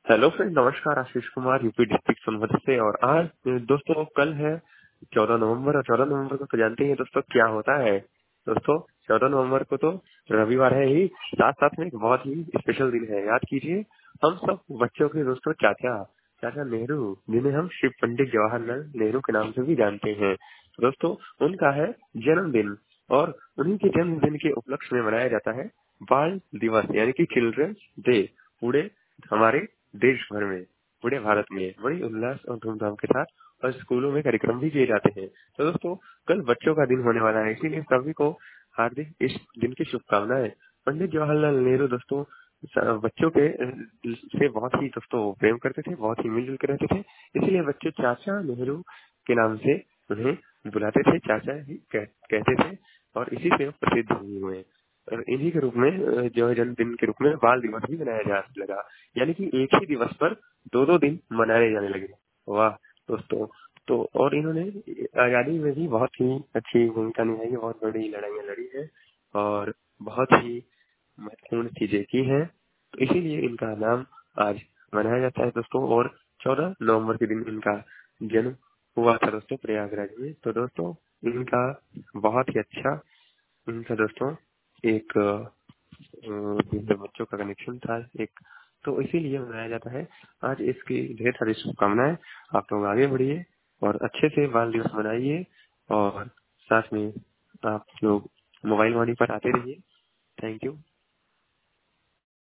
Hello friend, नमस्कार। Ashish Kumar, UP district Sonbhadra से। और आज दोस्तों कल है 14 नवंबर। और 14 नवंबर को तो जानते ही हैं दोस्तों क्या होता है। दोस्तों 14 नवंबर को तो रविवार है ही, साथ साथ में एक बहुत ही स्पेशल दिन है। याद कीजिए, हम सब बच्चों के दोस्तों चाचा चाचा नेहरू, जिन्हें हम श्री पंडित जवाहरलाल नेहरू के नाम से भी जानते हैं। दोस्तों उनका है जन्मदिन, और उन्हीं के जन्मदिन के उपलक्ष्य में मनाया जाता है बाल दिवस, यानी कि चिल्ड्रंस डे। पूरे हमारे देश भर में, पूरे भारत में बड़ी उल्लास और धूमधाम के साथ और स्कूलों में कार्यक्रम भी किए जाते हैं। तो दोस्तों कल बच्चों का दिन होने वाला है, इसीलिए सभी को हार्दिक इस दिन की शुभकामनाएं। पंडित जवाहरलाल नेहरू दोस्तों बच्चों के से बहुत ही दोस्तों प्रेम करते थे, बहुत ही मिलजुल के रहते थे। इसीलिए बच्चे चाचा नेहरू के नाम से उन्हें बुलाते थे, चाचा ही कहते थे, और इसी से वो प्रसिद्ध भी हुए। और इन्हीं के रूप में जो है जन्मदिन के रूप में बाल दिवस भी मनाया जा लगा, यानी कि एक ही दिवस पर दो दो दिन मनाए जाने लगे। वाह दोस्तों। तो और इन्होंने आजादी में भी बहुत ही अच्छी भूमिका निभाई है, बहुत बड़ी लड़ाइयाँ लड़ी है और बहुत ही महत्वपूर्ण चीजें की हैं। तो इसीलिए इनका नाम आज मनाया जाता है दोस्तों। और 14 नवंबर के दिन इनका जन्म हुआ था दोस्तों प्रयागराज में। तो दोस्तों इनका बहुत ही अच्छा, इनका दोस्तों एक जिनसे बच्चों का कनेक्शन था एक, तो इसीलिए मनाया जाता है आज। इसकी ढेर सारी शुभकामनाएं। आप लोग आगे बढ़िए और अच्छे से बाल दिवस मनाइए, और साथ में आप लोग मोबाइल वाणी पर आते रहिए। Thank you.